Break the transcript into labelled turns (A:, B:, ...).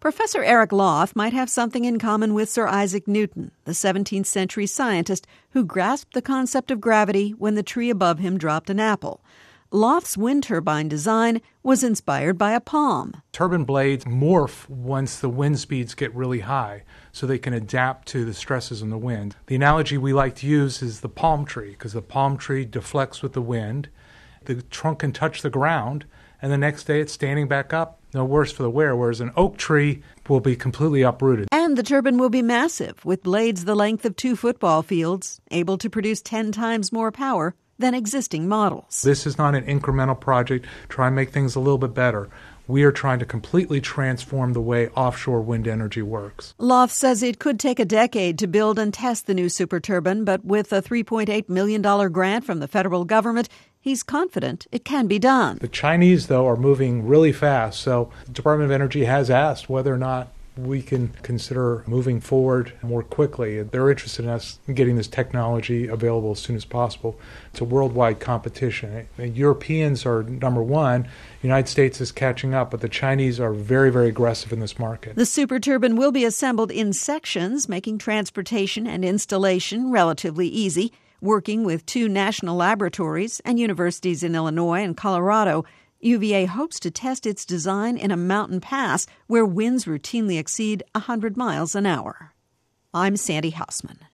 A: Professor Eric Loff might have something in common with Sir Isaac Newton, the 17th century scientist who grasped the concept of gravity when the tree above him dropped an apple. Loff's wind turbine design was inspired by a palm.
B: Turbine blades morph once the wind speeds get really high, so they can adapt to the stresses in the wind. The analogy we like to use is the palm tree, because the palm tree deflects with the wind. The trunk can touch the ground, and the next day it's standing back up. No worse for the wear, whereas an oak tree will be completely uprooted.
A: And the turbine will be massive, with blades the length of 2 football fields, able to produce 10 times more power than existing models.
B: This is not an incremental project, try and make things a little bit better. We are trying to completely transform the way offshore wind energy works.
A: Loff says it could take a decade to build and test the new super turbine, but with a $3.8 million grant from the federal government, he's confident it can be done.
B: The Chinese, though, are moving really fast, so the Department of Energy has asked whether or not we can consider moving forward more quickly. They're interested in us getting this technology available as soon as possible. It's a worldwide competition. The Europeans are number one. The United States is catching up, but the Chinese are very, very aggressive in this market.
A: The super turbine will be assembled in sections, making transportation and installation relatively easy. Working with 2 national laboratories and universities in Illinois and Colorado, UVA hopes to test its design in a mountain pass where winds routinely exceed 100 miles an hour. I'm Sandy Hausman.